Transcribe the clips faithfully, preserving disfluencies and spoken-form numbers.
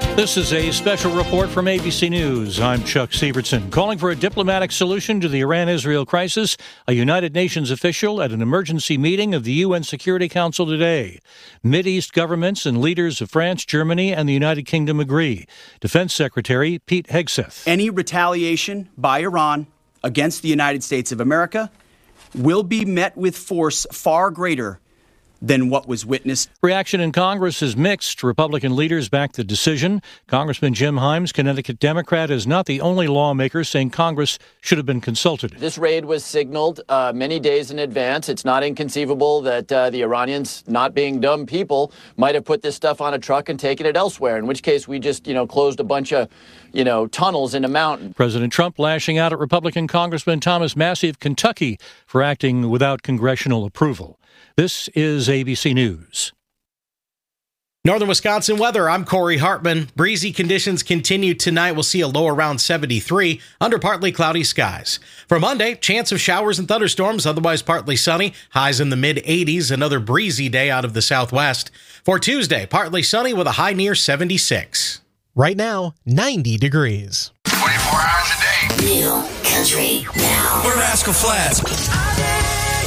This is a special report from A B C News. I'm Chuck Sievertson. Calling for a diplomatic solution to the Iran-Israel crisis, a United Nations official at an emergency meeting of the U N Security Council today. Mideast governments and leaders of France, Germany, and the United Kingdom agree. Defense Secretary Pete Hegseth. Any retaliation by Iran against the United States of America will be met with force far greater than what was witnessed. Reaction in Congress is mixed. Republican leaders back the decision. Congressman Jim Himes, Connecticut Democrat, is not the only lawmaker saying Congress should have been consulted. This raid was signaled uh, many days in advance. It's not inconceivable that uh, the Iranians, not being dumb people, might have put this stuff on a truck and taken it elsewhere, in which case we just, you know, closed a bunch of, you know, tunnels in a mountain. President Trump lashing out at Republican Congressman Thomas Massie of Kentucky for acting without congressional approval. This is A B C News. Northern Wisconsin weather, I'm Corey Hartman. Breezy conditions continue tonight. We'll see a low around seventy-three under partly cloudy skies. For Monday, chance of showers and thunderstorms, otherwise partly sunny. Highs in the mid eighties, another breezy day out of the southwest. For Tuesday, partly sunny with a high near seventy-six. Right now, ninety degrees. twenty-four hours a day. New Country Now. We're Rascal Flatts.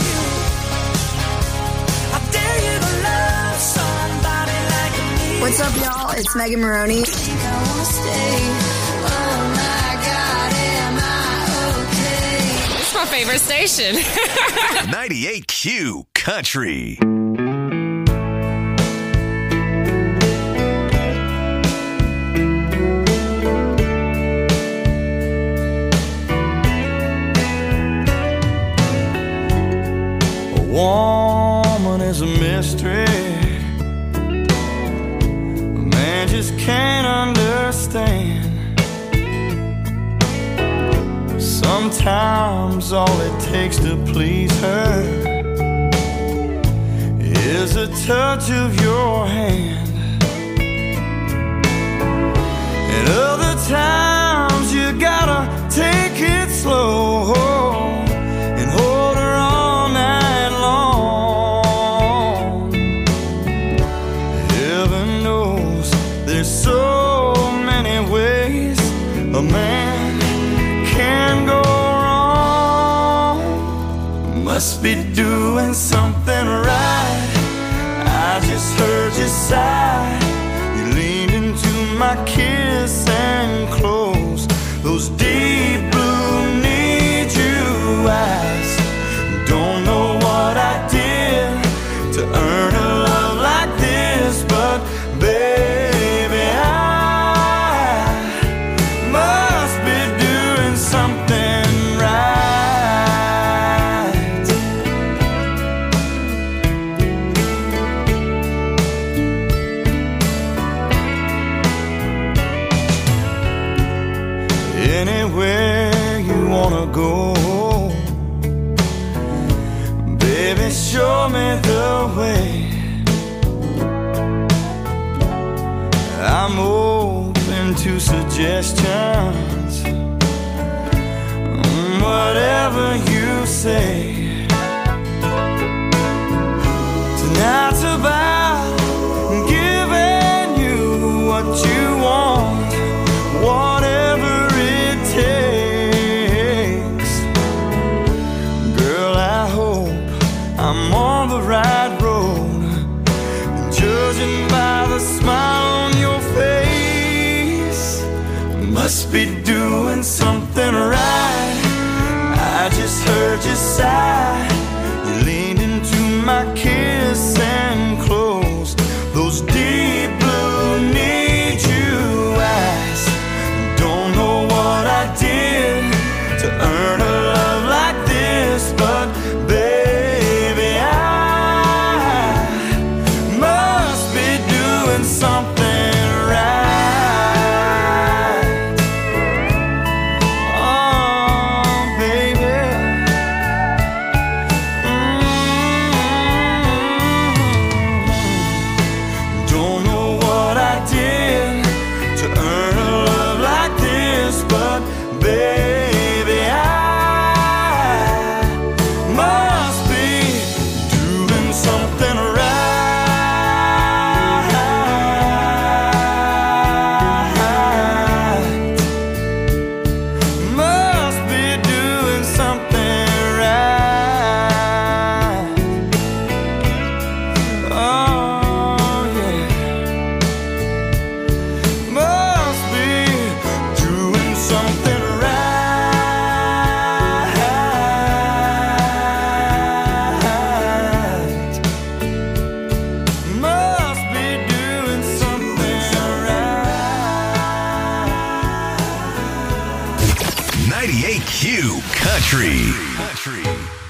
What's up, y'all? It's Megan Maroney. This is my favorite station. ninety-eight Q Country. A woman is a mystery. I just can't understand. Sometimes all it takes to please her is a touch of your hand. And other times you gotta take it slow and hold her all night long. Heaven knows there's so many ways a man can go wrong. Must be doing something right. I just heard you sigh. You leaned into my kiss and closed those deep blue need you eyes. Don't know what I did to earn a love like this, but baby, go, baby, show me the way. I'm open to suggestions, whatever you say. Tonight's about giving you what you want, whatever it takes. I'm on the right road, judging by the smile on your face. Must be doing something right. I just heard you sigh. You leaned into my kiss and closed those deep blue need you eyes. Don't know what I did to earn a love like this, but baby, something right. Q Country. Country.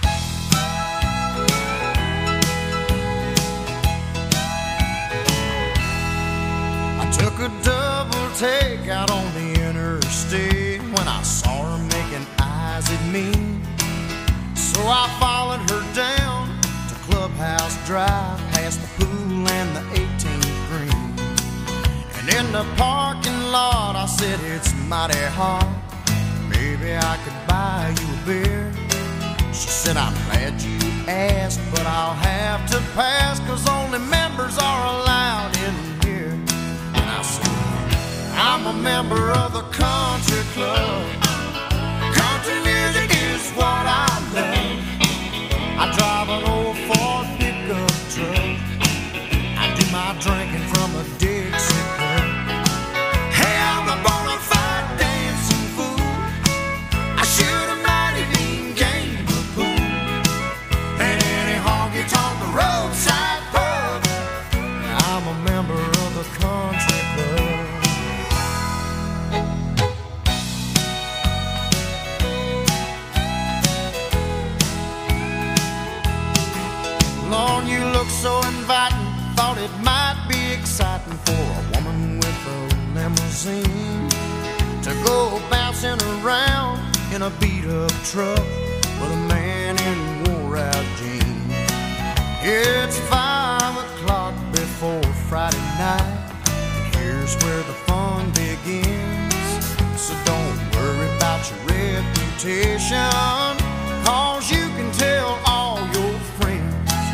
I took a double take out on the interstate when I saw her making eyes at me. So I followed her down to Clubhouse Drive, past the pool and the eighteenth green. And in the parking lot I said, it's mighty hot, maybe I could buy you a beer. She said, I'm glad you asked, but I'll have to pass, 'cause only members are allowed in here. And I said, I'm a member of the country club. Country music is what I love. I drive an old Ford pickup truck. I do my drinking from a Dixie cup. Hey, I'm a bona fide dancing fool. I shoot a mighty mean game of pool. And any honky-tonk roadside pub. I'm a member of the country club. Lord, you look so inviting. Thought it might be exciting for a woman with a limousine to go bouncing around in a beat-up truck with a man in wore-out jeans. It's five o'clock before Friday night, and here's where the fun begins. So don't worry about your reputation, 'cause you can tell all your friends.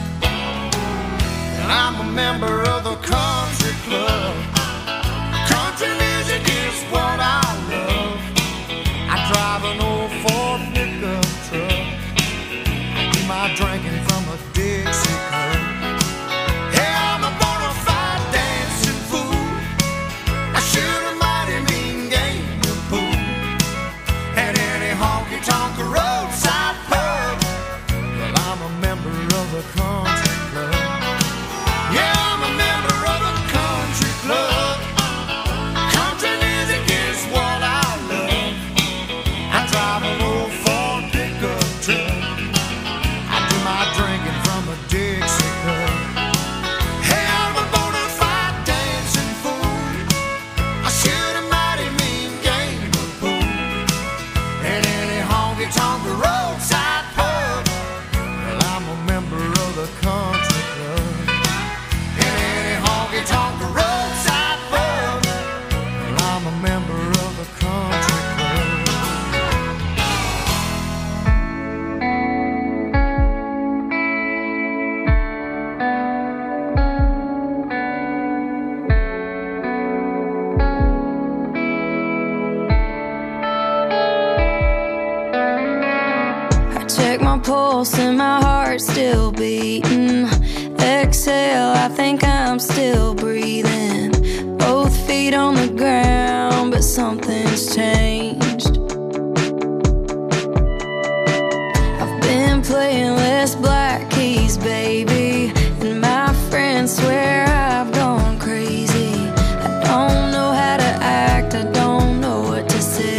I'm a member of the country club. Country music is what I love. I drive an old Ford pickup truck. I do my drinking from a Dixie cup. Hey, I'm a bona fide dancing fool. I shoot a mighty mean game of pool. At any honky-tonk roadside pub. Well, I'm a member of the country club. Yeah, I'm a member of a country club. Country music is what I love. I drive an old Ford pickup truck. I do my drinking from a Dixie cup. Hey, I'm a bona fide dancing fool. I shoot a mighty mean game of pool. And any honky-tonk roadside pub. Well, I'm a member of the country club. Honky-tonk roadside pub. Well, I'm a member of the country club. I check my pulse and my heart's still beating. Exhale, I think I'm still breathing. Both feet on the ground, but something's changed. I've been playing less black keys, baby, and my friends swear I've gone crazy. I don't know how to act, I don't know what to say.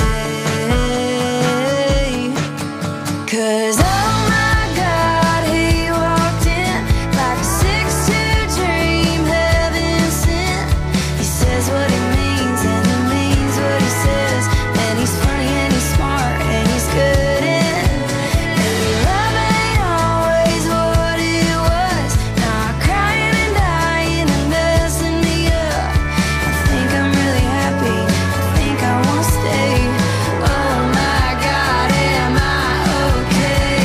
'Cause oh my God, he walked in like a six two dream, heaven sent. He says what he means and he means what he says. And he's funny and he's smart and he's good in. And love ain't always what it was. Now I'm crying and dying and messing me up. I think I'm really happy, I think I wanna stay. Oh my God, am I okay?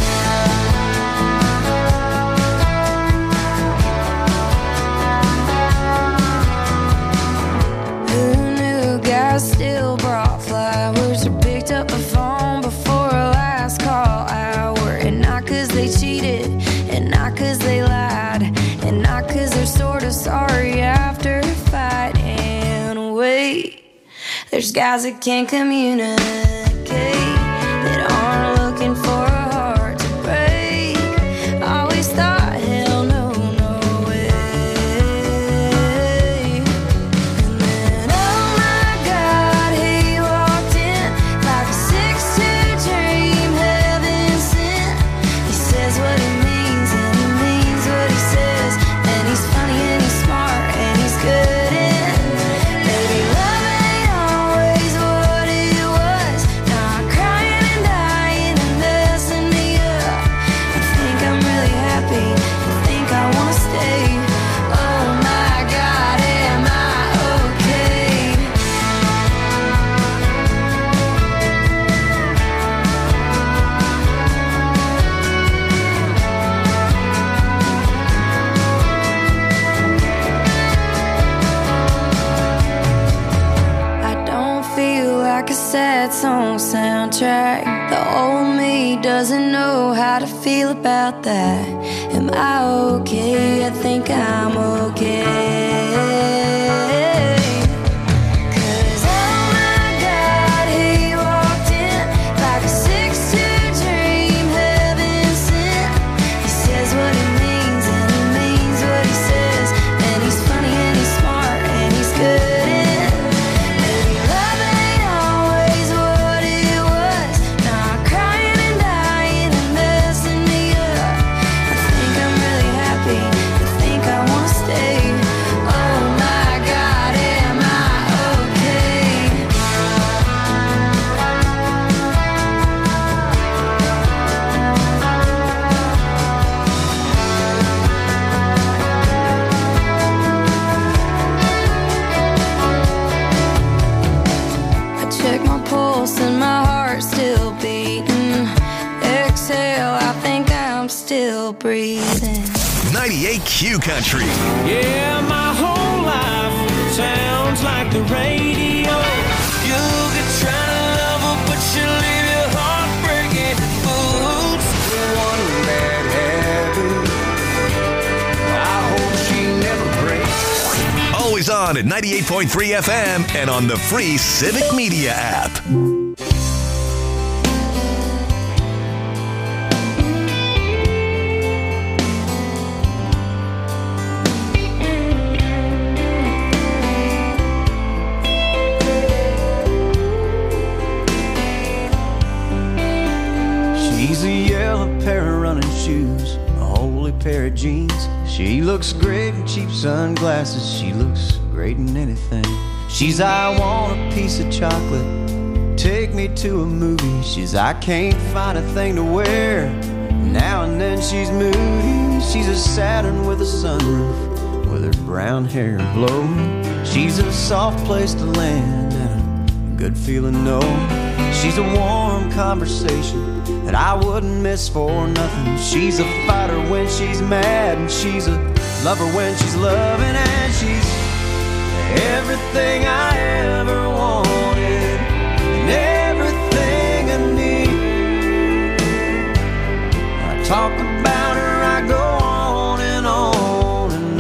Who knew guys still brought flowers or picked up the phone before a last call hour? And not 'cause they cheated, and not 'cause they lied, and not 'cause they're sort of sorry after a fight. And wait, there's guys that can't communicate, that aren't looking for a heart to break. Always thought, hell no, no way. And then, oh my God, he walked in like a six two dream. sad song soundtrack. The old me doesn't know how to feel about that. Am I okay? I think I'm okay. Breathing. ninety-eight Q Country. Yeah, my whole life sounds like the radio. You'll get trying to love her, but she'll leave your heart breaking. Oops, one bad habit. I hope she never breaks. Always on at ninety-eight point three F M and on the free Civic Media app. Pair of jeans. She looks great in cheap sunglasses. She looks great in anything. She's I want a piece of chocolate. Take me to a movie. She's I can't find a thing to wear. Now and then she's moody. She's a Saturn with a sunroof, with her brown hair blowing. She's a soft place to land and a good feeling no. She's a warm conversation that I wouldn't miss for nothing. She's a fighter when she's mad, and she's a lover when she's loving, and she's everything I ever wanted and everything I need. I talk about her, I go on and on and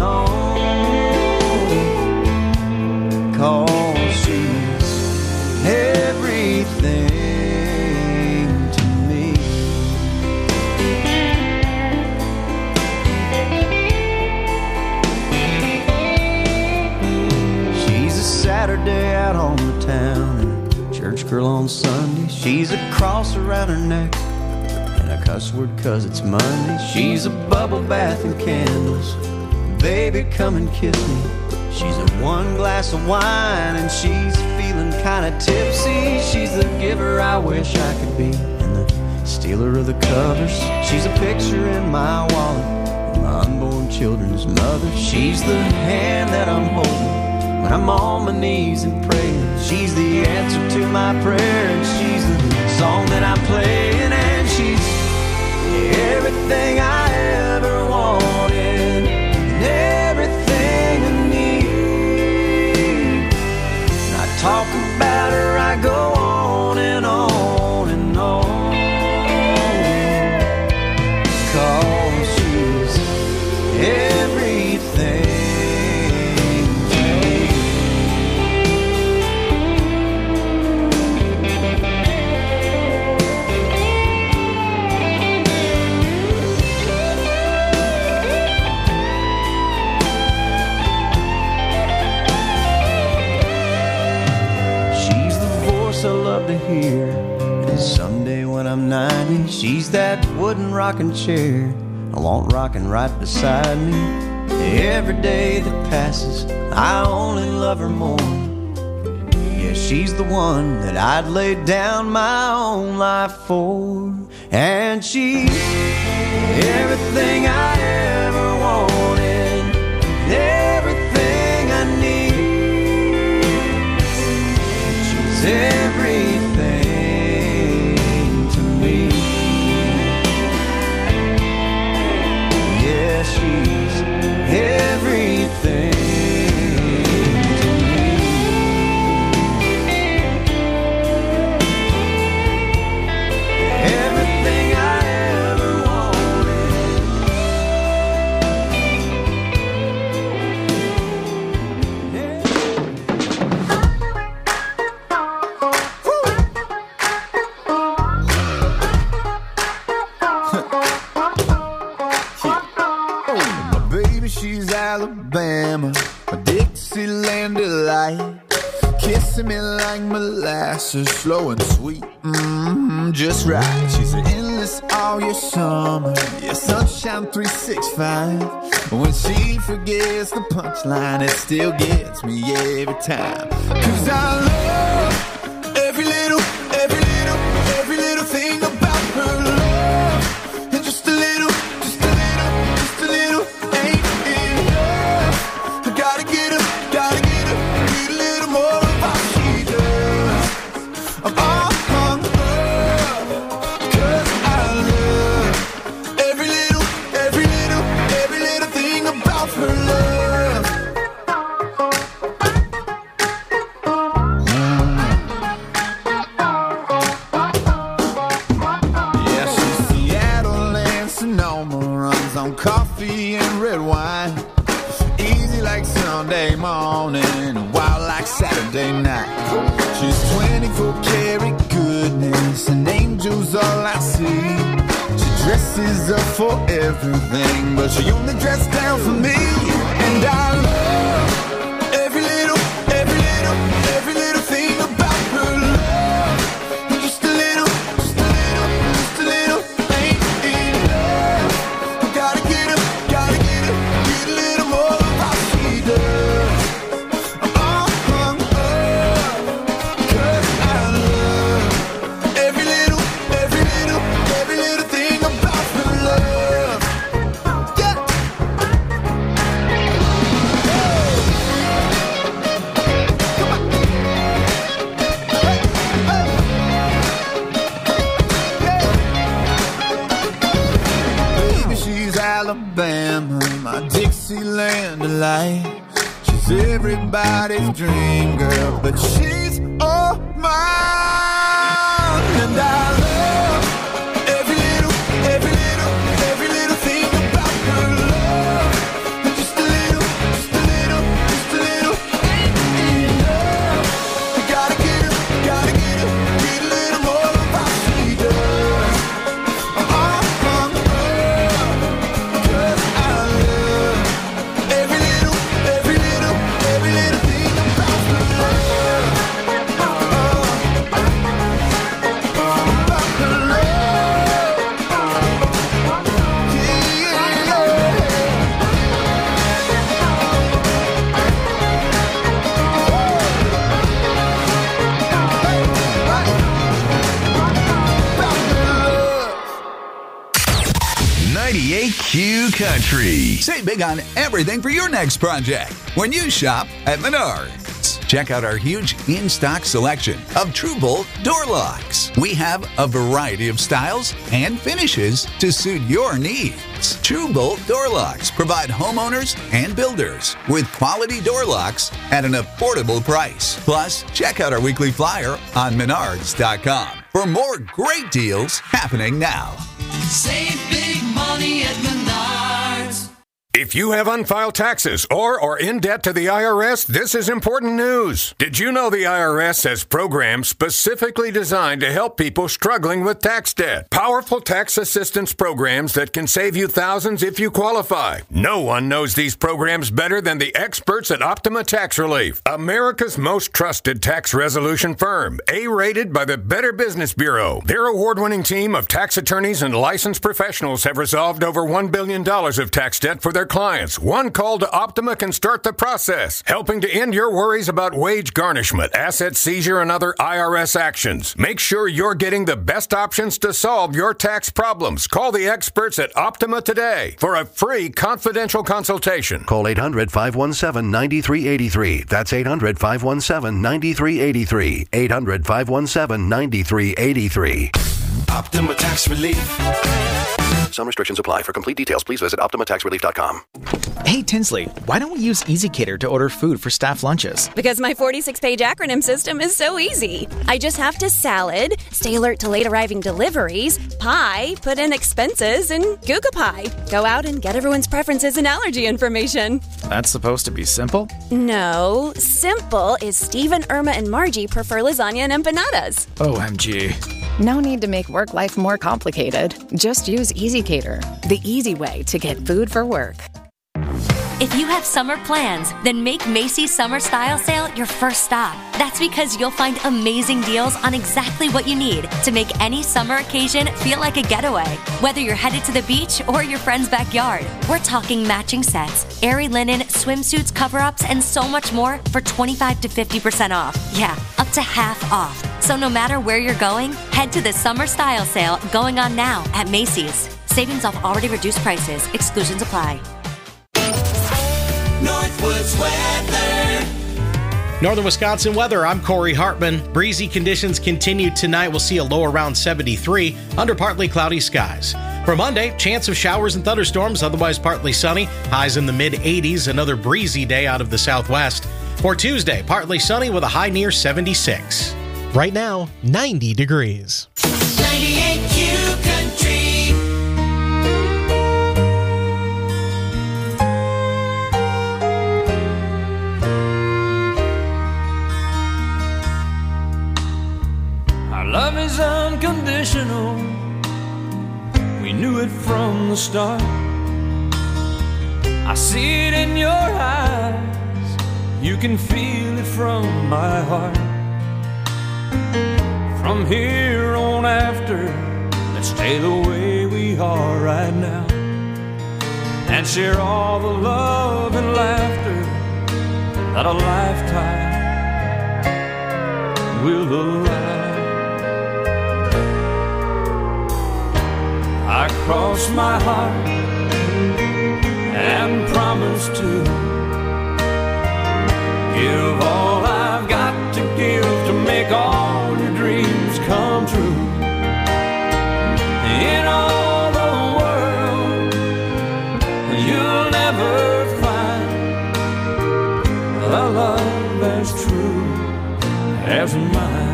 on, 'cause she's everything. Saturday out on the town and a church girl on Sunday. She's a cross around her neck and a cuss word 'cause it's Monday. She's a bubble bath and candles. Baby, come and kiss me. She's a one glass of wine and she's feeling kinda tipsy. She's the giver I wish I could be and the stealer of the covers. She's a picture in my wallet and my unborn children's mother. She's the hand that I'm holding when I'm on my knees and praying. She's the answer to my prayer, and she's the song that I'm playing, and she's everything I ever wanted and everything I need. And I talk about her, I go on and on and on, 'cause she's everything. I love to hear, and someday when I'm ninety, she's that wooden rocking chair I want rocking right beside me. Every day that passes, I only love her more. Yeah, she's the one that I'd lay down my own life for, and she's everything I ever wanted, everything I need. She's everything to me. Yeah, she's everything to me. Dixieland delight. Kissing me like molasses, slow and sweet, mm-hmm, just right. She's an endless all year summer, yeah, sunshine three sixty-five. When she forgets the punchline, it still gets me every time. Cause I love every little, every little, every little thing about her love. And just a little, just a little, just a little ain't enough. I gotta get her, gotta get her, need a little more. I'm all hung up, cause I love every little, every little, every little thing about her love. Mm. Yeah, she's Seattle and Sonoma, runs on coffee and red wine. Easy like Sunday morning, wild like Saturday night. She's twenty-four karat goodness, and angels all I see. She dresses up for everything, but she only dressed down for me. And I love every little, every little, every little thing about her love. And just a little, just a little, just a little ain't enough. I gotta get her, gotta get her, get a little more of how she does. I'm all hung up, cause I love every little, every little, every little thing about her love. Yeah. Baby, she's Alabama, my Dixieland delight. She's everybody's dream girl, but she's all mine. And I love every little, every little, every little thing about her love. And just a little, just a little, just a little ain't enough. I gotta get her, gotta get her, get a little more of how she does. I'm all hung up, cause I love every little, every little, every little thing about her love. About her love. Yeah, yeah. ninety-eight Q Country. Save big on everything for your next project when you shop at Menards. Check out our huge in-stock selection of TrueBolt door locks. We have a variety of styles and finishes to suit your needs. TrueBolt door locks provide homeowners and builders with quality door locks at an affordable price. Plus, check out our weekly flyer on menards dot com for more great deals happening now. Save big money at Menards. If you have unfiled taxes or are in debt to the I R S, this is important news. Did you know the I R S has programs specifically designed to help people struggling with tax debt? Powerful tax assistance programs that can save you thousands if you qualify. No one knows these programs better than the experts at Optima Tax Relief, America's most trusted tax resolution firm, A-rated by the Better Business Bureau. Their award-winning team of tax attorneys and licensed professionals have resolved over one billion dollars of tax debt for their clients. One call to Optima can start the process, helping to end your worries about wage garnishment, asset seizure, and other I R S actions. Make sure you're getting the best options to solve your tax problems. Call the experts at Optima today for a free confidential consultation. Call eight hundred, five one seven, nine three eight three. That's eight hundred, five one seven, nine three eight three. eight hundred, five one seven, nine three eight three. Optima Tax Relief. Some restrictions apply. For complete details, please visit optima tax relief dot com. Hey, Tinsley, why don't we use EasyCater to order food for staff lunches? Because my forty-six page acronym system is so easy. I just have to salad, stay alert to late arriving deliveries, pie, put in expenses, and Google Pie. Go out and get everyone's preferences and allergy information. That's supposed to be simple? No, simple is Steve and Irma and Margie prefer lasagna and empanadas. O M G. No need to make work life more complicated. Just use EasyCater, the easy way to get food for work. If you have summer plans, then make Macy's Summer Style Sale your first stop. That's because you'll find amazing deals on exactly what you need to make any summer occasion feel like a getaway. Whether you're headed to the beach or your friend's backyard, we're talking matching sets, airy linen, swimsuits, cover-ups, and so much more for twenty-five to fifty percent off. Yeah, up to half off. So no matter where you're going, head to the Summer Style Sale going on now at Macy's. Savings off already reduced prices. Exclusions apply. Northwoods weather. Northern Wisconsin weather, I'm Corey Hartman. Breezy conditions continue tonight. We'll see a low around seventy-three under partly cloudy skies. For Monday, chance of showers and thunderstorms, otherwise partly sunny. Highs in the mid eighties, another breezy day out of the southwest. For Tuesday, partly sunny with a high near seventy-six. Right now, ninety degrees. ninety-eight Q Country. Love is unconditional. We knew it from the start. I see it in your eyes. You can feel it from my heart. From here on after, let's stay the way we are right now and share all the love and laughter that a lifetime will allow. I cross my heart and promise to give all I've got to give to make all your dreams come true. In all the world, you'll never find a love as true as mine.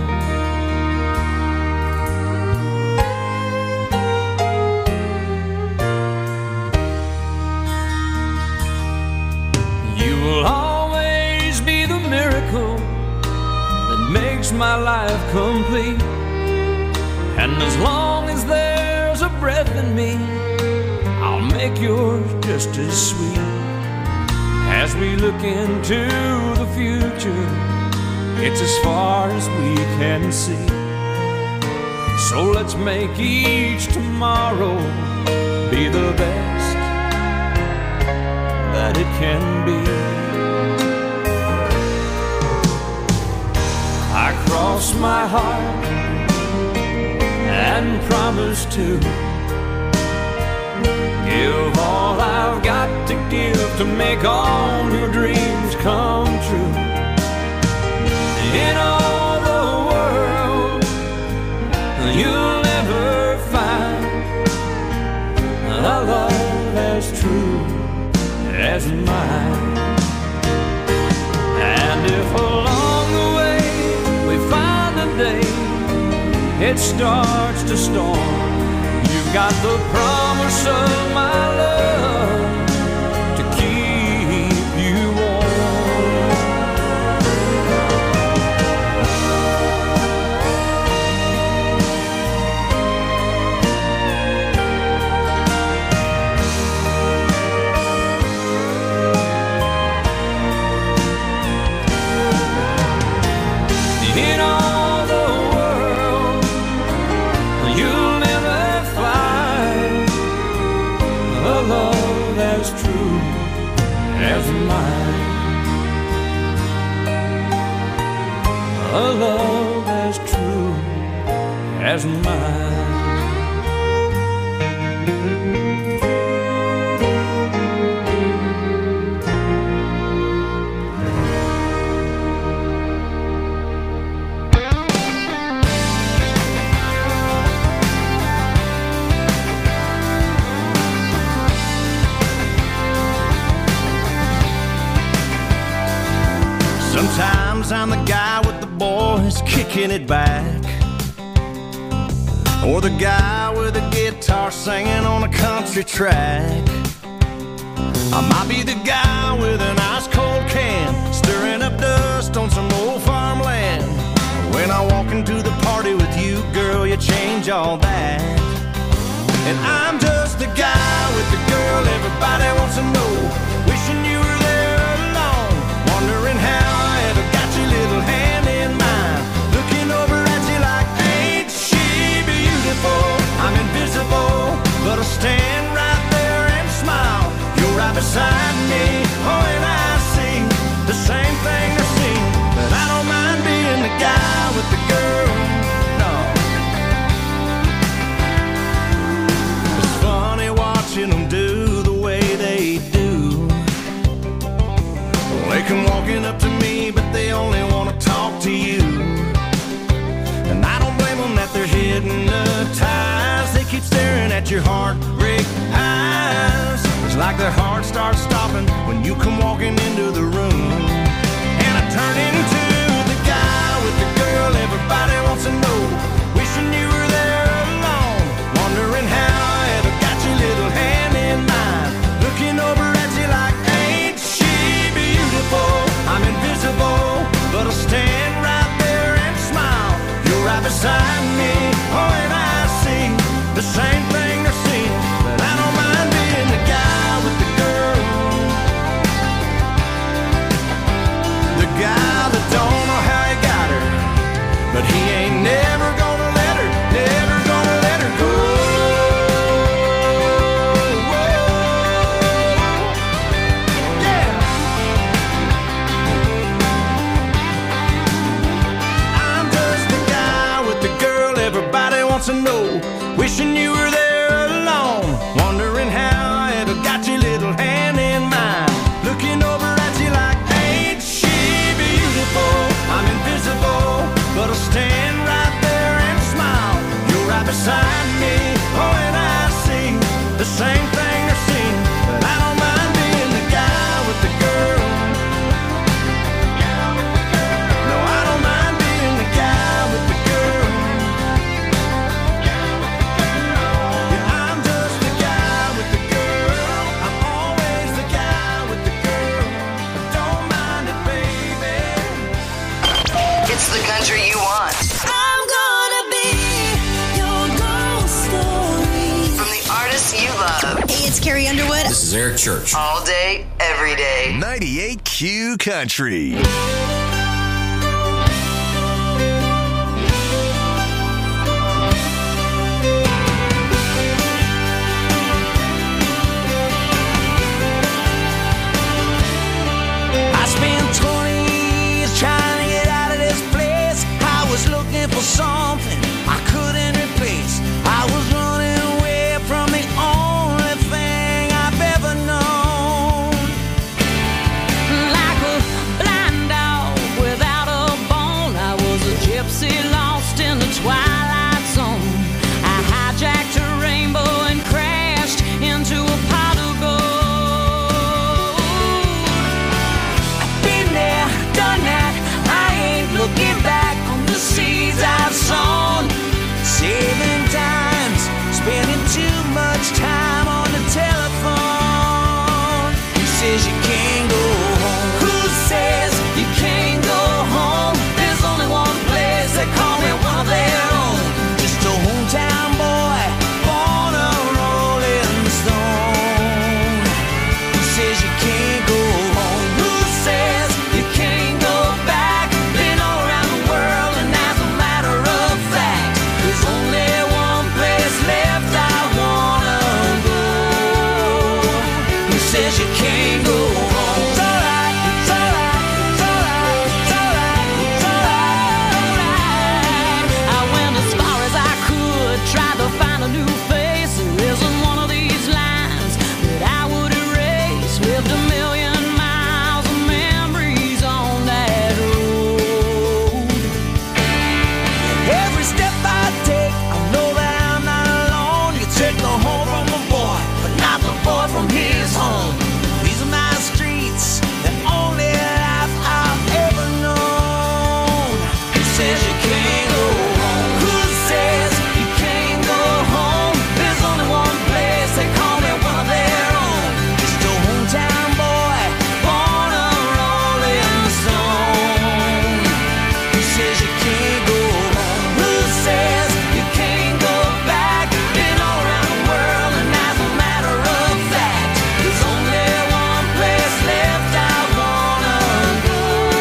My life complete, and as long as there's a breath in me, I'll make yours just as sweet. As we look into the future, it's as far as we can see. So let's make each tomorrow be the best that it can be. I cross my heart and promise to give all I've got to give to make all your dreams come true. In all the world, you'll never find a love as true as mine. And if along the way day it starts to storm, you've got the promise of my love to keep you in all as mine, a love as true as mine. Sometimes I'm the guy with the boys kicking it back, or the guy with a guitar singing on a country track. I might be the guy with an ice cold can stirring up dust on some old farmland. When I walk into the party with you, girl, you change all that. And I'm just the guy with the girl everybody wants to know, wishing hypnotized. They keep staring at your heartbreak eyes. It's like their heart starts stopping when you come walking into the room. And I turn into the guy with the girl everybody wants to know. Wishing you were there alone, wondering how I ever got your little hand in mine. Looking over at you like, ain't she beautiful? I'm invisible, but I'll stand right there and smile. You're right beside me, oh, and I see the same thing they're seeing. But I don't mind being the guy with the girl, the guy that don't know how he got her, but he ain't never gonna let her, never gonna let her go. Yeah. I'm just the guy with the girl everybody wants to know. Wishing you were there alone, wondering how I ever got your little hand in mine. Looking over at you like, ain't she beautiful? I'm invisible, but I'll stand right there and smile. You're right beside me, oh, and I see the same thing they're seeing. But I don't mind being the guy with the girl. No, I don't mind being the guy with the girl. Yeah, I'm just the guy with the girl. I'm always the guy with the girl. But don't mind it, baby. It's the country you want. I'm gonna be your ghost story. From the artists you love. Hey, it's Carrie Underwood. This is Eric Church. All day, every day. ninety-eight Q Country. I spent twenty years trying to get out of this place. I was looking for something I couldn't replace. I was running away from the only thing I've ever known. Like a blind dog without a bone, I was a gypsy lost in the twilight zone. I hijacked a rainbow and crashed into a pot of gold. I've been there, done that. I ain't looking back on the seeds I've sown. Saving times, spending too much time on the telephone. Who says you can't go home? Who says you can't go home? There's only one place they call me one of their own. Just a hometown boy, born a rolling stone. Who says you can't go home? Who says you can't go back? Been all around the world, and as a matter of fact, there's only one place left I wanna go. Who says you can't go home? It's alright, it's alright, it's alright, it's alright, it's alright. I went as far as I could, tried to find a new face. There isn't one of these lines that I would erase. Lived a million miles of memories on that road. Every step I take, I know that I'm not alone. You take the home from the boy, but not the boy from his home. These are my streets, the only life I've ever known. Who says you can't go home? Who says you can't go home? There's only one place they call me one of their own. Just a hometown boy, born a rolling stone. Who says you can't go home? Who says you can't go back? Been all around the world, and as a matter of fact, there's only one place left I wanna go.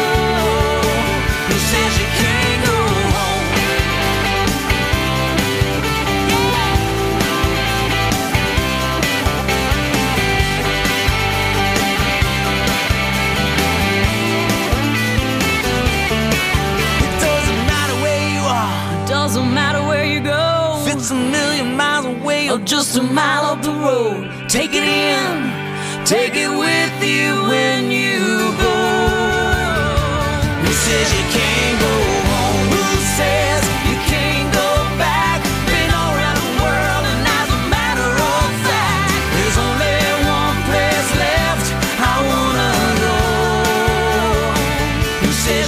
Who says you can't go home? It doesn't matter where you are, Doesn't matter where you go, if it's a million miles away or just a mile up the road. Take it in, take it with you when you go. Who says you can't go home? Who says you can't go back?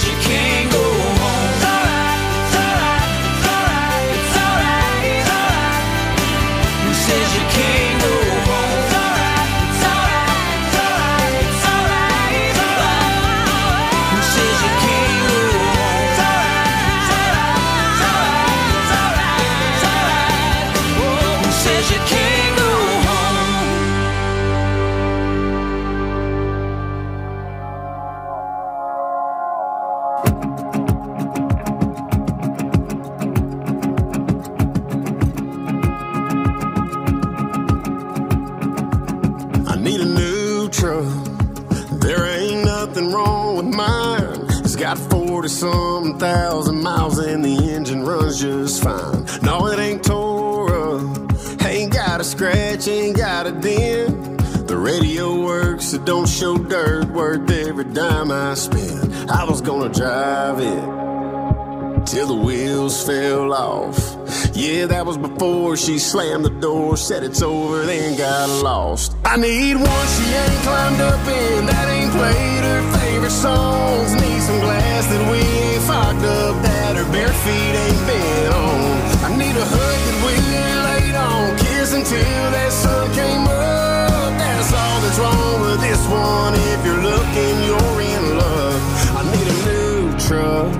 you can't go home. It's alright, it's alright, it's alright, it's alright, it's alright. Who says you can't go home? It's alright, it's alright, it's alright, it's alright, it's alright. Who says you can't go home? It's alright, it's alright, it's alright, it's alright, it's alright. Who says you can't go home? I need a new truck. There ain't nothing wrong with mine. It's got forty-something thousand miles and the engine runs just fine. No, it ain't tore up. Ain't got a scratch, ain't got a dent. The radio works, so don't show dirt. Worth every dime I spend. I was gonna drive it till the wheels fell off. Yeah, that was before she slammed the door, said it's over, then got lost. I need one she ain't climbed up in, that ain't played her favorite songs. Need some glass that we ain't fogged up, that her bare feet ain't been on. I need a hood that we ain't laid on, kiss until that sun came up. That's all that's wrong with this one. If you're looking, you're in luck. I need a new truck.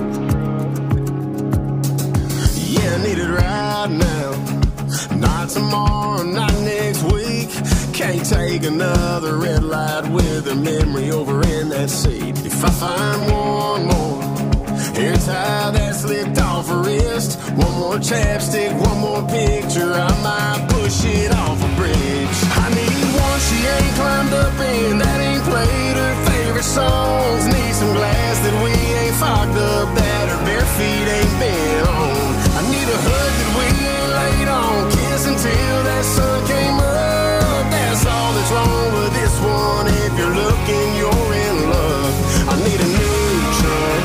Yeah, I need it right now. Not tomorrow, not next week. Can't take another red light with a memory over in that seat. If I find one more hair tie that slipped off her wrist, one more chapstick, one more picture, I might push it off a bridge. I need one she ain't climbed up in, that ain't played her favorite songs. Need some glass that we ain't fogged up, that her bare feet ain't been on. I need a hood that we ain't laid on, kiss until that sun came up. That's all that's wrong with this one. If you're looking, you're in luck. I need a new truck.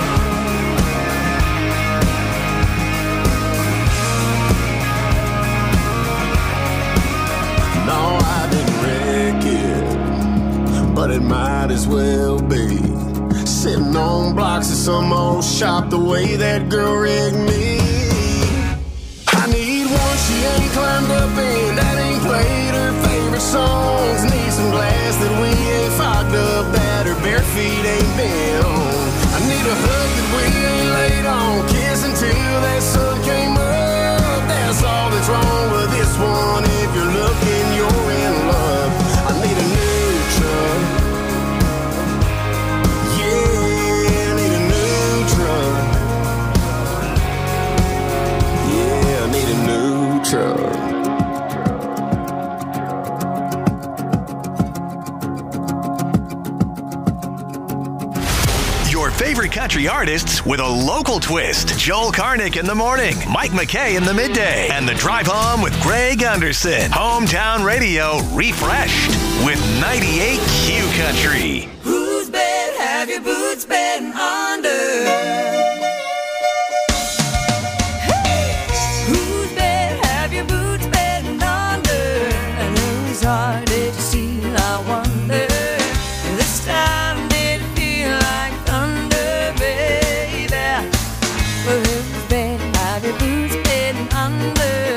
No, I didn't wreck it, but it might as well be. Sitting on blocks of some old shop the way that girl rigged me. I need one she ain't climbed up in, that ain't played her favorite songs. Need some glass that we ain't fogged up, that her bare feet ain't been on. I need a hood that we ain't laid on, kiss until that sun came up. That's all that's wrong with this one. If you're looking, you're in love. I need a new truck. Yeah, I need a new truck. Yeah, I need a new truck. Your favorite country artists with a local twist. Joel Karnick in the morning, Mike McKay in the midday, and the drive home with Greg Anderson. Hometown radio refreshed with ninety-eight Q Country. Whose bed have your boots been under? Whose bed have your boots been under? And whose heart did you steal, I wonder? This time did it feel like thunder, baby? Well, whose bed have your boots been under?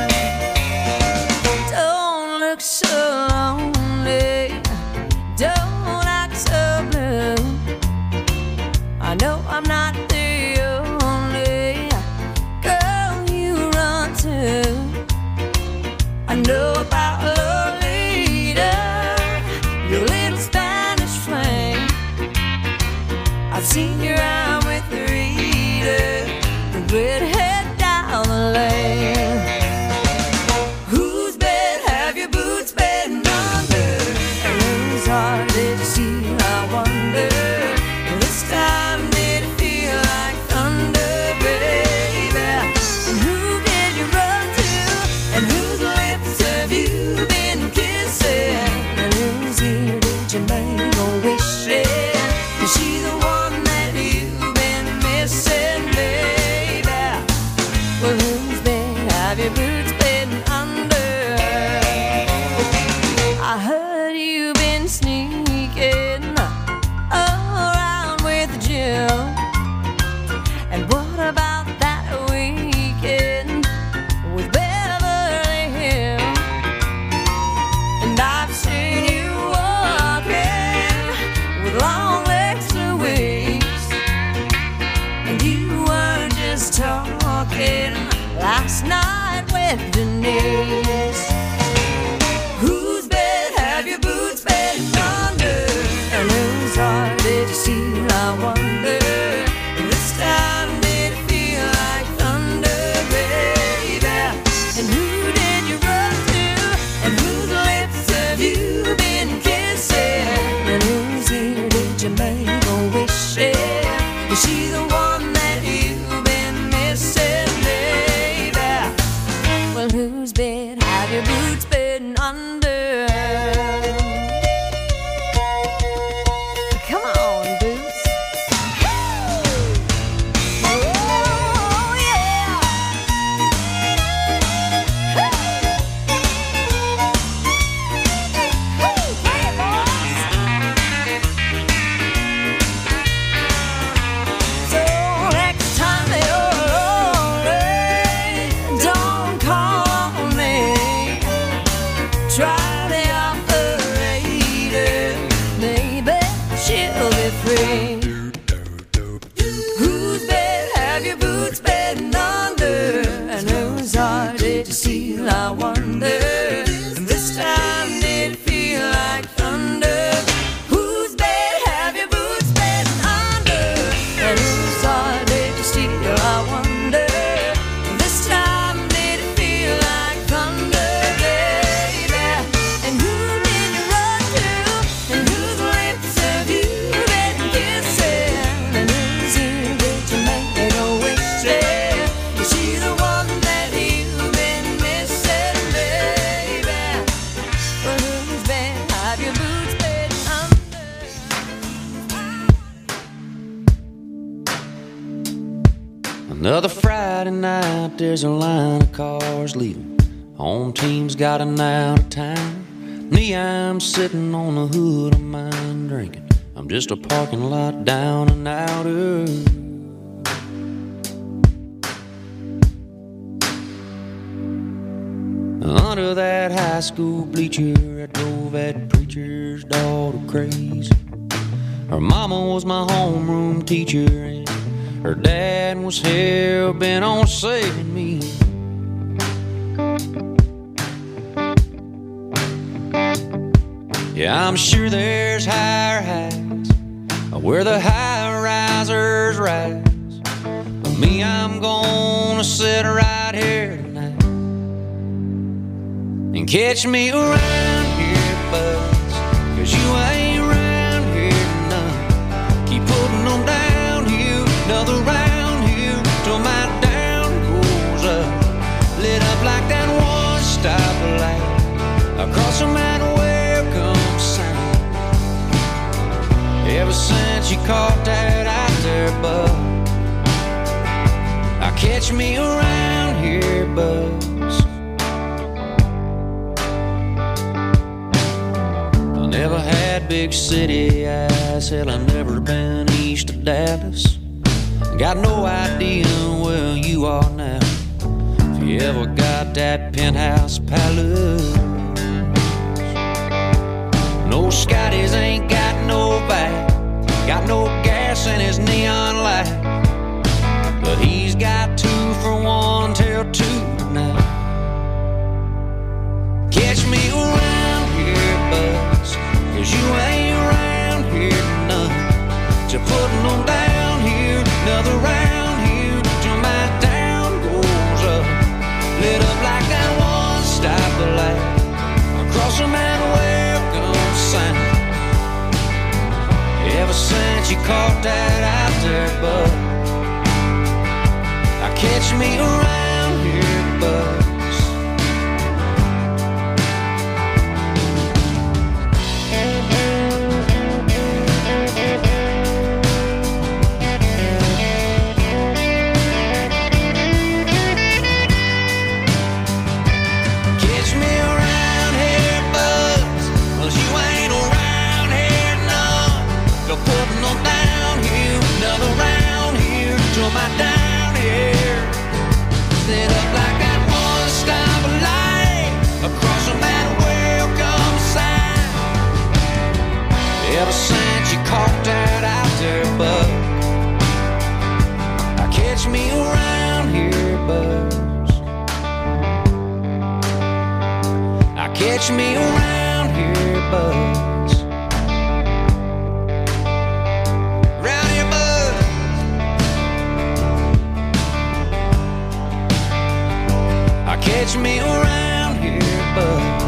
Don't look so lonely, don't act so blue. I know I'm not the only girl you run to. I know about Lolita, your little Spanish flame. I've seen you out with Rita, the redhead down the lane. Whose bed have your boots been under? And whose heart did you steal, I wonder? This time did it feel like thunder, baby? And who did you run to? And whose lips have you been kissing? And whose ear did you make a wish in? Is she the one that you've been missing, baby? last night with Denise. Whose bed have your boots been under? And whose heart did you steal, I wonder? This time did it feel like thunder, baby? And who did you run to? And whose lips have you been kissing? And whose ear did you make a wish in? Is she the one that you've been missing, baby? Well, whose bed have your boots been under? Come on, boots. Oh, yeah. Hey, boys. So next time you're lonely, don't call me. Try the operator, maybe she'll be free. Whose bed have your boots been under? And whose heart did you steal, I wonder? And this time did it feel like thunder? Whose bed have your boots been under? And whose heart did you steal, I wonder? This time did it feel like thunder, baby? And who did you run to? And whose lips have you been kissing? And whose ear did you make a wish in? Is she the one that you've been missing, baby? Well, whose bed have your boots been under? Another Friday night, there's a line of cars leaving. Home team's got an out of time. Me, I'm sitting on the hood of mine drinking. I'm just a parking lot down and outer. Under that high school bleacher, I drove that preacher's daughter crazy. Her mama was my homeroom teacher, and her dad was hell-bent on saving me. Yeah, I'm sure there's higher heights where the high-risers rise. But me, I'm gonna sit right here tonight and catch me around here, buzz, 'cause you ain't around here none. Keep putting them down here, another round here, till my down goes up. Lit up like that one stoplight across from that welcome sign. Ever since you caught that out there, bud, I catch me around here, buzz. I never had big city eyes, hell, I never been east of Dallas. Got no idea where you are now, if you ever got that penthouse palace. No, Scotty's ain't got no back, got no gas in his neon light, but he's got two for one till two tonight. Catch me around here, buzz, 'cause you ain't around here none. So putting them down here, another round here, till my down goes up. Lit up like that one stoplight across from that welcome sign. Ever since you caught that out there, bud, I catch me around here, buzz. Catch me around here, buzz, 'cause you ain't around here none. Go putting them down here, another round here, till my down here. Lit up like that one stoplight across from that welcome sign. Ever since you caught that out there, bud, I catch me around here, buzz. catch me around here, buds. Around here, buds. I catch me around here, buds.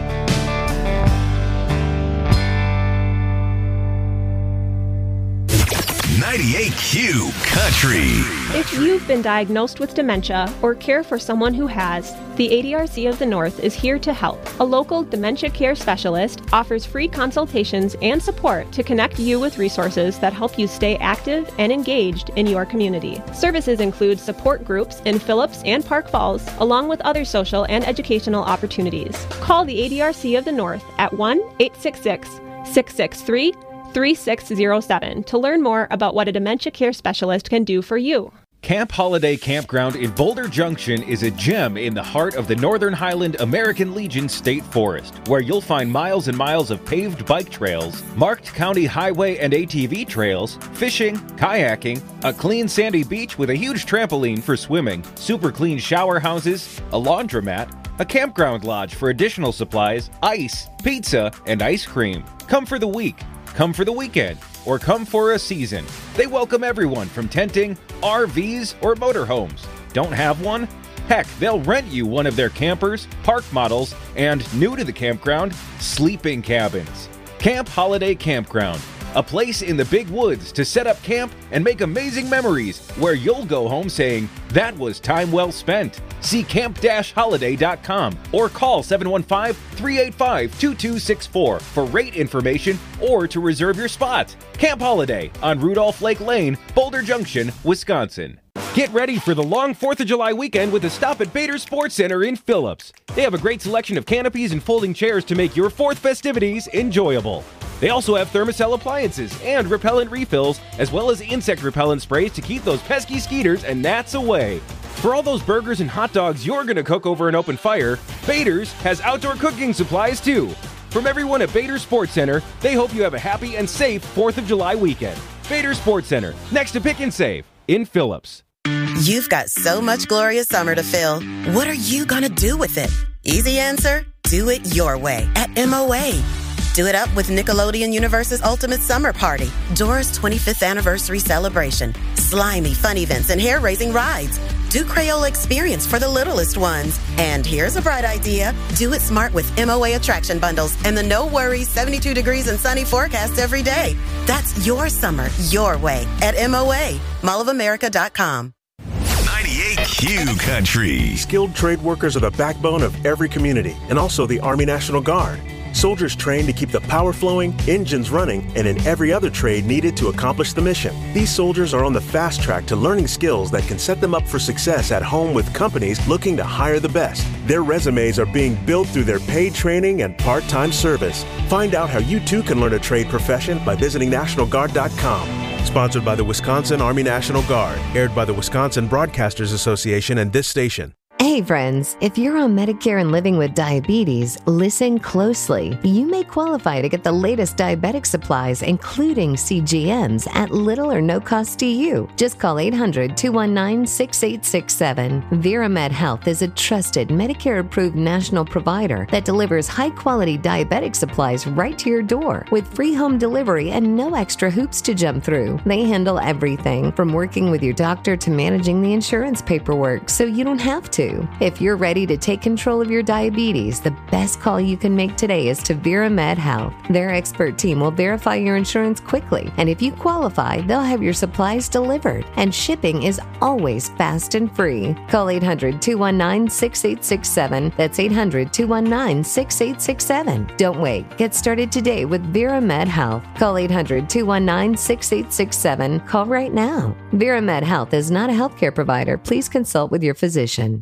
ninety-eight Q Country. If you've been diagnosed with dementia or care for someone who has, the A D R C of the North is here to help. A local dementia care specialist offers free consultations and support to connect you with resources that help you stay active and engaged in your community. Services include support groups in Phillips and Park Falls, along with other social and educational opportunities. Call the A D R C of the North at one eight six six, six six three, three six zero seven to learn more about what a dementia care specialist can do for you. Camp Holiday Campground in Boulder Junction is a gem in the heart of the Northern Highland American Legion State Forest, where you'll find miles and miles of paved bike trails, marked county highway and A T V trails, fishing, kayaking, a clean sandy beach with a huge trampoline for swimming, super clean shower houses, a laundromat, a campground lodge for additional supplies, ice, pizza, and ice cream. Come for the week, come for the weekend, or come for a season. They welcome everyone from tenting, R Vs, or motorhomes. Don't have one? Heck, they'll rent you one of their campers, park models, and, new to the campground, sleeping cabins. Camp Holiday Campground, a place in the big woods to set up camp and make amazing memories where you'll go home saying, that was time well spent. See camp dash holiday dot com or call seven one five, three eight five, two two six four for rate information or to reserve your spot. Camp Holiday on Rudolph Lake Lane, Boulder Junction, Wisconsin. Get ready for the long fourth of July weekend with a stop at Bader Sports Center in Phillips. They have a great selection of canopies and folding chairs to make your fourth festivities enjoyable. They also have Thermacell appliances and repellent refills, as well as insect repellent sprays to keep those pesky skeeters and gnats away. For all those burgers and hot dogs you're going to cook over an open fire, Bader's has outdoor cooking supplies too. From everyone at Bader Sports Center, they hope you have a happy and safe fourth of July weekend. Bader Sports Center, next to Pick and Save, in Phillips. You've got so much glorious summer to fill. What are you going to do with it? Easy answer, do it your way at M O A. Do it up with Nickelodeon Universe's Ultimate Summer Party, Dora's twenty-fifth anniversary celebration, slimy fun events and hair-raising rides. Do Crayola Experience for the littlest ones. And here's a bright idea. Do it smart with M O A attraction bundles and the no worries seventy-two degrees and sunny forecast every day. That's your summer, your way at M O A, mall of america dot com. ninety-eight Q Country. Skilled trade workers are the backbone of every community and also the Army National Guard. Soldiers trained to keep the power flowing, engines running, and in every other trade needed to accomplish the mission. These soldiers are on the fast track to learning skills that can set them up for success at home with companies looking to hire the best. Their resumes are being built through their paid training and part-time service. Find out how you too can learn a trade profession by visiting national guard dot com. Sponsored by the Wisconsin Army National Guard. Aired by the Wisconsin Broadcasters Association and this station. Hey friends, if you're on Medicare and living with diabetes, listen closely. You may qualify to get the latest diabetic supplies, including C G Ms, at little or no cost to you. Just call eight hundred, two one nine, six eight six seven. VeraMed Health is a trusted Medicare-approved national provider that delivers high-quality diabetic supplies right to your door with free home delivery and no extra hoops to jump through. They handle everything from working with your doctor to managing the insurance paperwork, so you don't have to. If you're ready to take control of your diabetes, the best call you can make today is to VeraMed Health. Their expert team will verify your insurance quickly, and if you qualify, they'll have your supplies delivered, and shipping is always fast and free. Call eight hundred, two one nine, six eight six seven. That's eight hundred, two one nine, six eight six seven. Don't wait. Get started today with VeraMed Health. Call eight hundred, two one nine, six eight six seven. Call right now. VeraMed Health is not a healthcare provider. Please consult with your physician.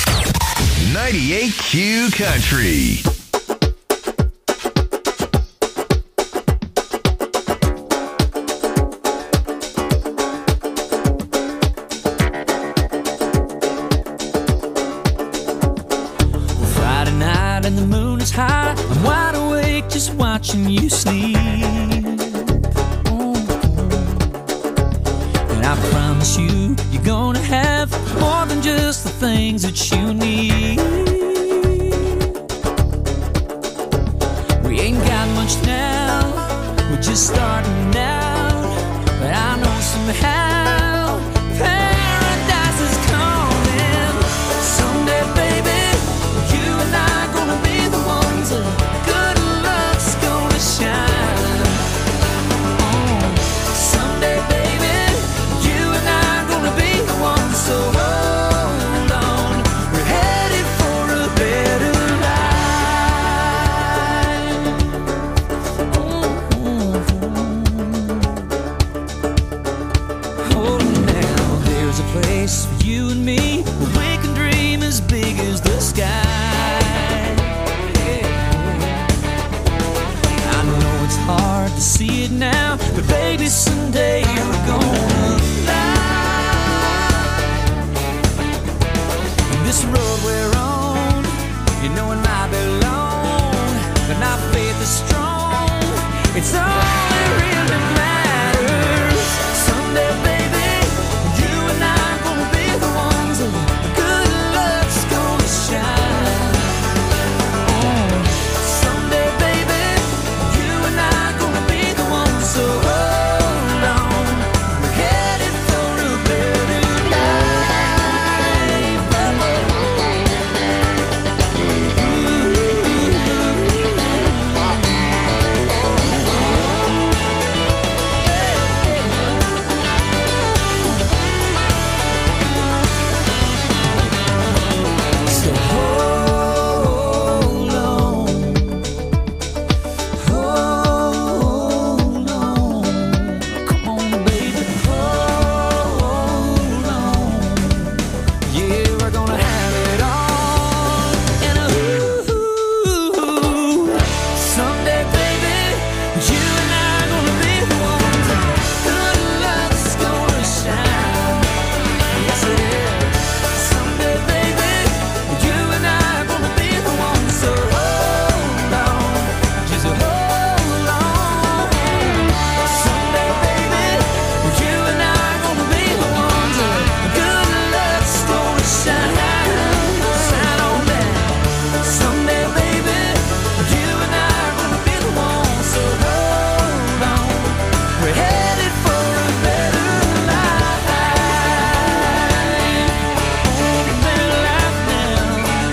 ninety-eight Q Country. Friday night and the moon is high. I'm wide awake just watching you sleep. And I promise you, you're gonna have more than just the things that you need. just starting out, but I know somehow paradise is coming. Someday, baby, you and I are gonna be the ones that good luck's gonna shine. Oh, someday, baby, you and I are gonna be the ones, so hold on, we're headed for a better life. Oh, now there's a place for you and me where we can dream as big as the sky. I know it's hard to see it now, but baby, someday we're gonna fly. This road we're on, you know it might be long, but our faith is strong. It's all that really matters. Someday, baby, you and I are gonna be the ones that good luck's gonna shine. Oh, someday, baby, you and I are gonna be the ones, so hold on, we're headed for a better So hold on, hold on, come on, baby, hold on. Yeah, we're gonna have it all, and ooh, someday, baby, you and I are gonna be the ones that good luck's gonna shine. Yes, it is. Someday, baby, you and I are gonna be the ones, so hold on, just hold on. Someday, baby, you and I are gonna be the ones that good luck's gonna shine. Shine on down. Someday, baby, you and I are gonna be the ones, so hold on, we're headed for a better life. Oh, a better life now.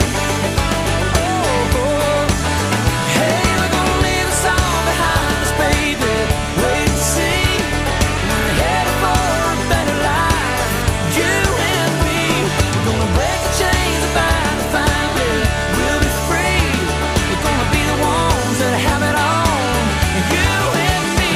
Hey, we're gonna leave us all behind us, baby. Wait and see. We're headed for a better life. You and me. We're gonna break the chains of bind the family. We'll be free. We're gonna be the ones that have it all. You and me.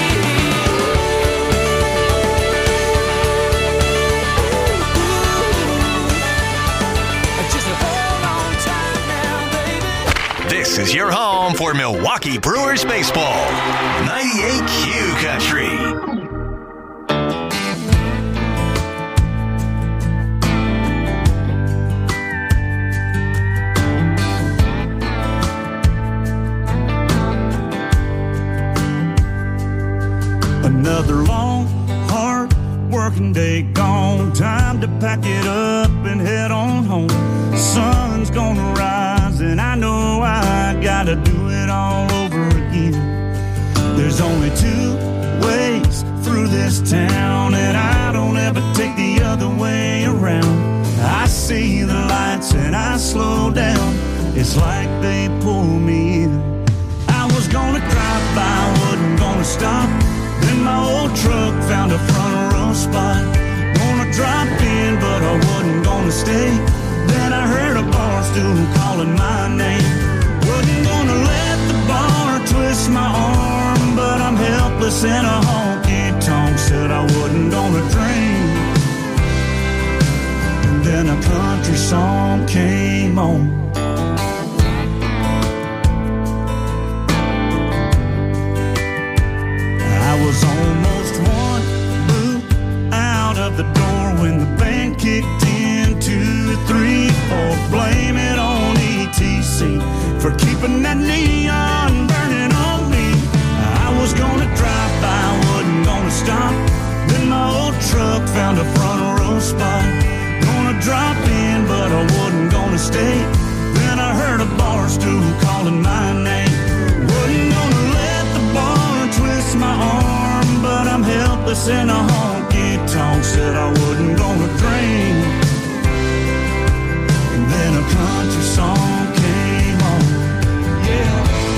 Just hold on tight now, baby. This is your home for Milwaukee Brewers baseball. ninety-eight Q Country. Another long, hard working day gone. Time to pack it up and head on home. Sun's gonna rise and I know I gotta do it all over again. There's only two ways through this town, and I don't ever take the other way around. I see the lights and I slow down. It's like they pull me in. I was gonna drive by, wasn't gonna stop. Then my old truck found a front row spot. Gonna drop in, but I wasn't gonna stay. Then I heard a bar stool calling my name. Wasn't gonna let the bar twist my arm, but I'm helpless in a honky-tonk. Said I wasn't gonna drink. And then a country song came on. I was almost one boot out of the door when the band kicked in. Two, three, four, blame it on E T C for keeping that neon burning on me. I was gonna drive by, wasn't gonna stop. Then my old truck found a front row spot. Gonna drop in, but I wasn't gonna stay. Then I heard a bar stool calling my name. Wasn't gonna let the bar twist my arm. helpless in a honky tonk, said I wasn't gonna drink. And then a country song came on, yeah.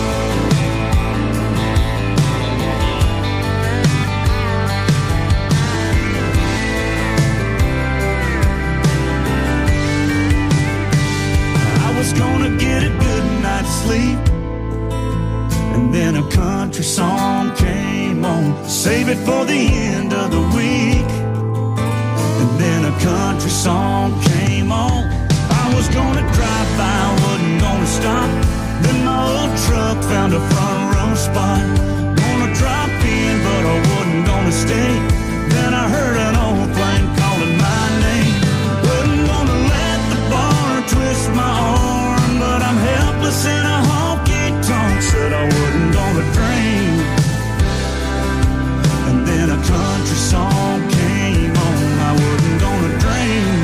I was gonna get a good night's sleep, and then a country song came on. Save it for the end of the week. And then a country song came on. I was gonna drive by, wasn't gonna stop. Then my old truck found a front row spot. Gonna drop in, but I wasn't gonna stay. Then I heard an old plane calling my name. Wasn't gonna let the bar twist my arm, but I'm helpless in a honky tonk, said I wasn't gonna drink. And then a country song came on, I wasn't gonna drink.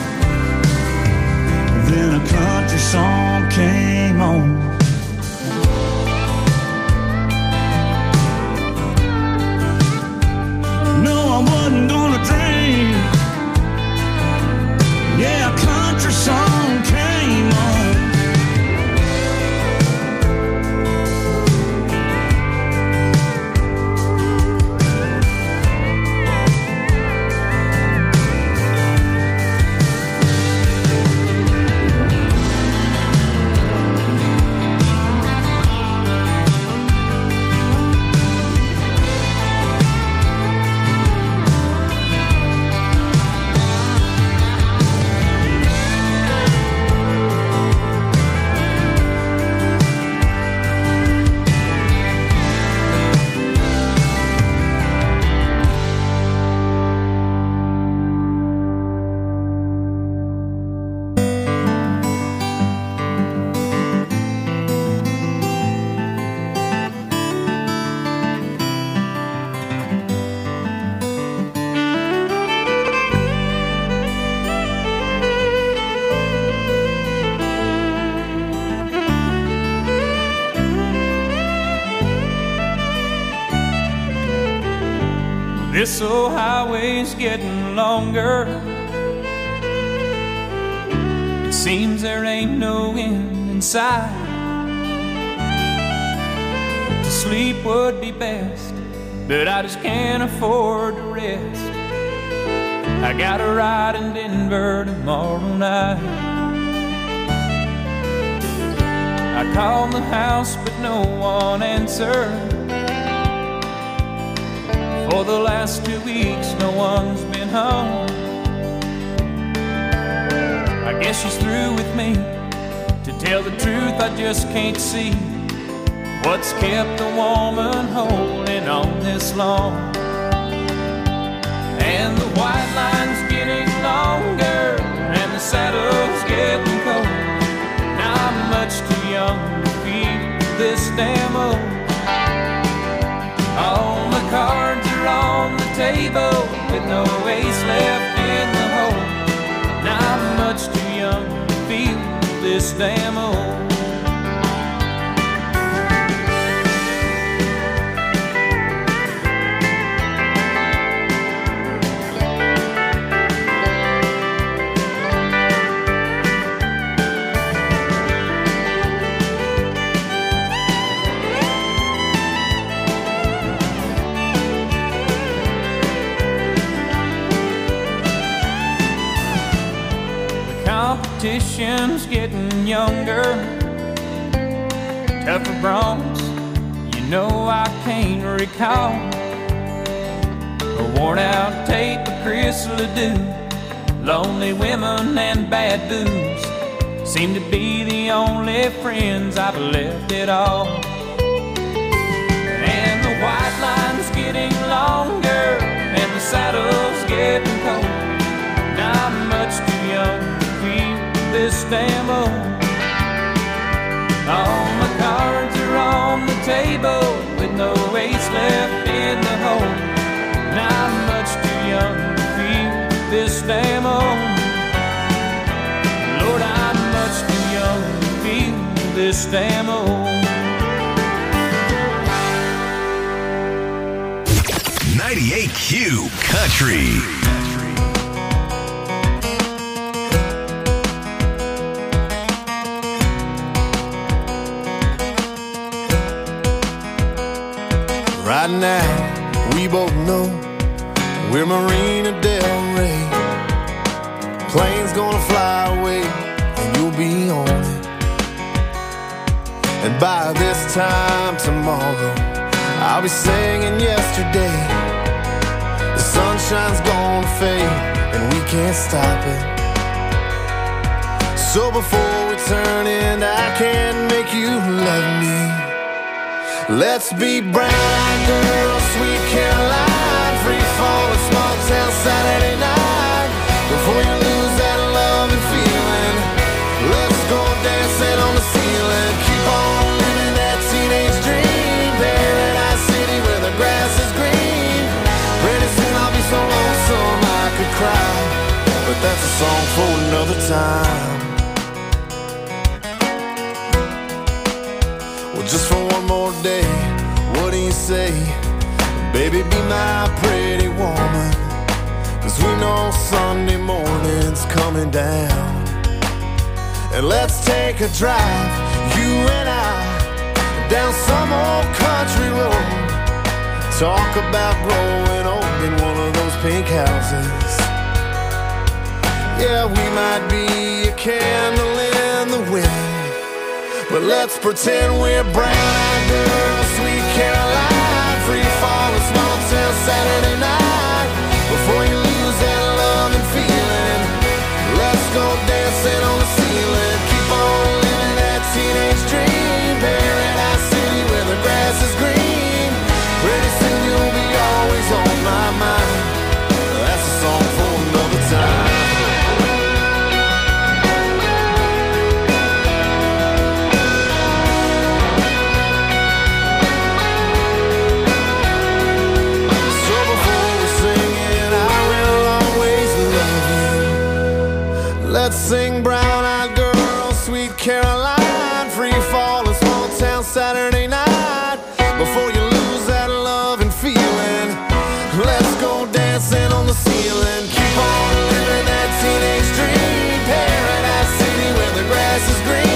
Then a country song came on. No, I wasn't gonna drink. Yeah, a country song came on. This old highway's getting longer. It seems there ain't no end in sight. To sleep would be best, but I just can't afford to rest. I got a ride in Denver tomorrow night. I called the house, but no one answered. For the last two weeks, no one's been home. I guess she's through with me. To tell the truth, I just can't see what's kept a woman holding on this long. And the white line's getting longer, and the saddle's getting cold. Now I'm much too young to feel this damn old. All the cards are on the table with no ace left in the hole. Now I'm much too young to feel this damn old. Competition's getting younger, tougher broncs, you know I can't recall. A worn out tape of Chris Ledoux, lonely women and bad booze seem to be the only friends I've left at all. And the white line's getting longer, and the saddle's getting cold. Now I'm much too young this damn old. All my cards are on the table with no ace left in the hole. Now I'm much too young to feel this damn old. Lord, I'm much too young to feel this damn old. ninety-eight K Q Country. Right now, we both know we're Marina Del Rey. Plane's gonna fly away, and you'll be on it. And by this time tomorrow, I'll be singing yesterday. The sunshine's gonna fade, and we can't stop it. So before we turn in, I can't make you love me. Let's be brown girls, sweet Caroline, free fall, a small town Saturday night. Before you lose that love and feeling, let's go dancing on the ceiling. Keep on living that teenage dream, Paradise City where the grass is green. Pretty soon I'll be so lonesome I could cry, but that's a song for another time. Well, just for one more day, what do you say? Baby, be my pretty woman, 'cause we know Sunday morning's coming down. And let's take a drive, you and I, down some old country road. Talk about growing old in one of those pink houses. Yeah, we might be a candle in the wind, but let's pretend we're brown-eyed girls, sweet Caroline, free fall, a small town Saturday night. Before you lose that love and feeling, let's go dancing on the ceiling. Keep on living that teenage dream, Paradise City where the grass is green. Pretty soon you'll be always on my mind. That's a song for another time. Let's sing brown